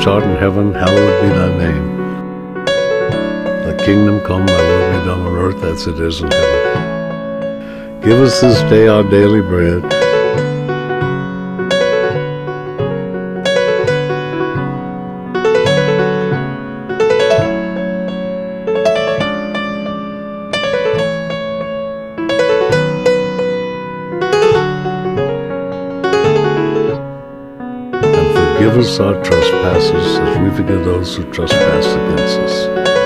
which art in heaven, hallowed be thy name. Thy kingdom come, thy will be done on earth as it is in heaven. Give us this day our daily bread. Forgive us our trespasses, as we forgive those who trespass against us.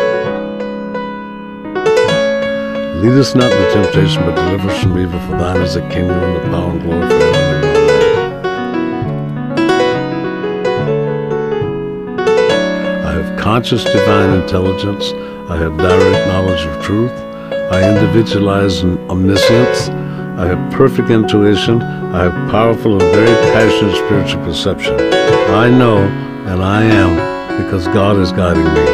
Lead us not into temptation, but deliver us from evil. For thine is the kingdom, and the power, and glory forever. Amen. I have conscious divine intelligence. I have direct knowledge of truth. I individualize omniscience. I have perfect intuition. I have powerful and very passionate spiritual perception. I know, and I am, because God is guiding me.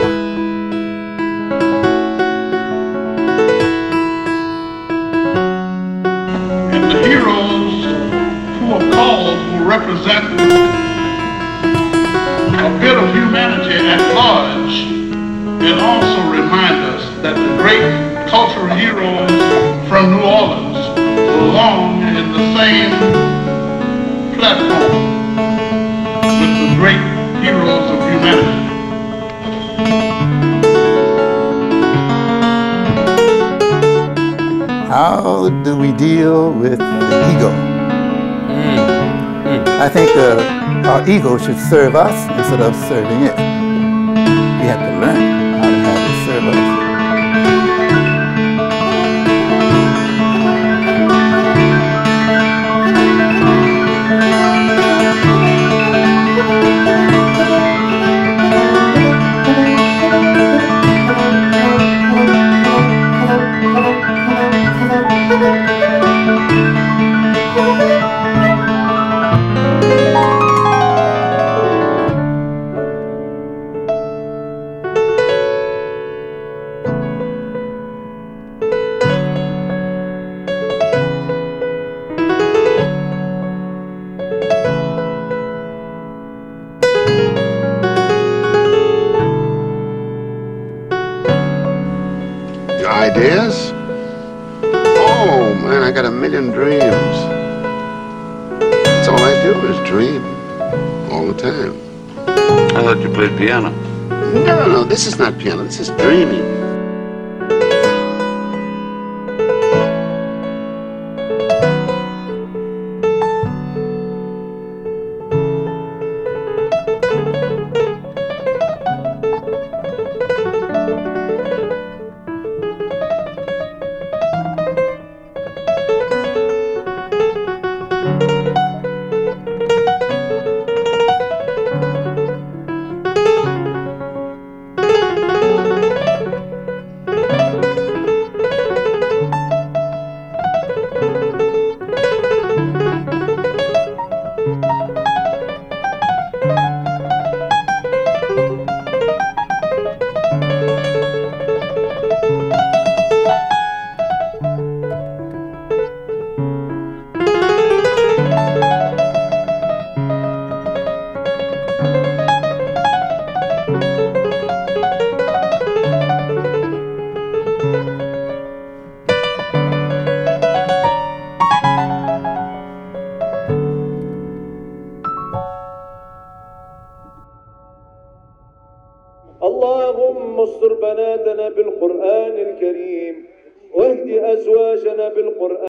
And the heroes who are called will represent a bit of humanity at large, and also remind us that the great cultural heroes from New Orleans belong in the same platform with the great heroes of humanity. How do we deal with the ego? I think our ego should serve us instead of serving it. We have to learn how to have it serve us. Ideas? Oh man, I got a million dreams. That's all I do is dream all the time. I thought you played piano. No, this is not piano, this is dreaming. اللهم استر بناتنا بالقرآن الكريم واهد أزواجنا بالقرآن